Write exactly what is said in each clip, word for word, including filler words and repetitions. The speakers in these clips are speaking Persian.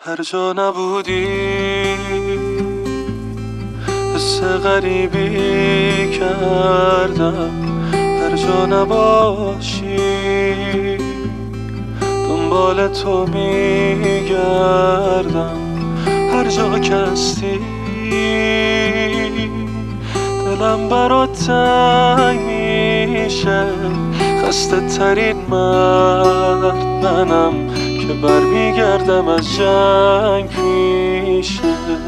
هر جا نبودی حس غریبی کردم، هر جا نباشی دنبال تو میگردم، هر جا که هستی دلم برات تنگ میشه، خسته ترین مرد منم که برمیگردم از جنگ پیشت.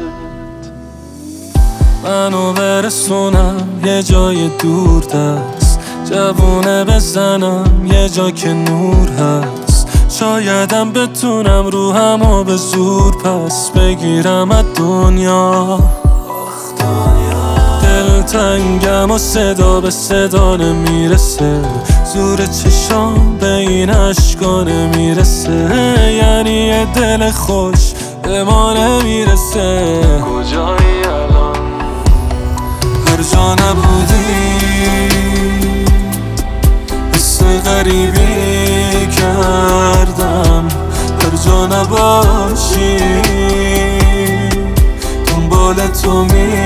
منو برسونم یه جای دور دست، جوونه بزنم یه جا که نور هست، شایدم بتونم روحمو به زور پس بگیرم از دنیا. دلتنگم و صدا به صدا نمیرسه، زور چشام به این عشقا نمیرسه، یعنی یه دل خوش به ما نمیرسه. کجایی الان؟ هر جا نبودی حس غریبی کردم، هر جا نباشی دنبال تو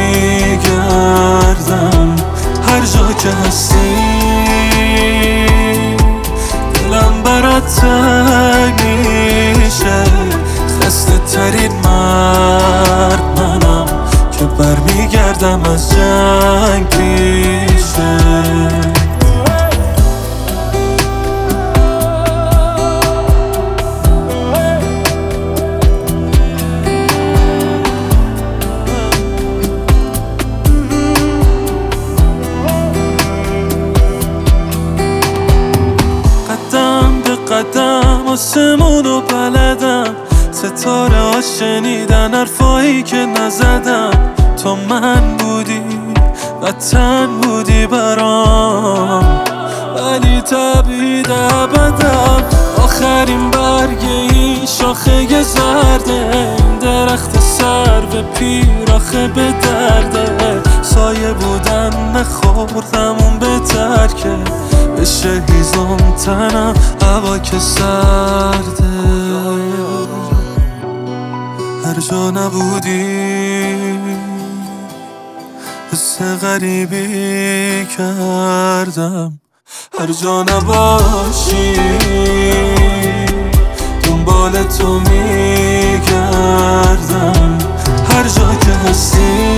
میگردم، هر جا که هستی دلم برات تنگ میشه، خسته ترین مرد منم که برمیگردم از جنگ پیشه. قدم آسمونو بلدم، ستاره ها شنیدن حرفایی که نزدم، تو من بودی وطن بودی برام، ولی تبعید ابدم. آخرین برگ این شاخه زرده، این درخت سر به پیر آخه به درده، سایه بودن نخوردم اون بهتر که بشه هیزم تنم هوا که سرده. هر جا نبودی حس غریبی کردم، هر جا نباشی دنبال تو میگردم، هر جا که هستی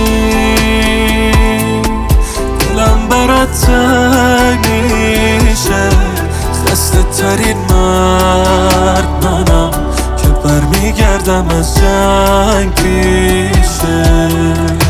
دلم برات تنگ میشه، خسته ترین مرد منم که برمیگردم از جنگ پیشه.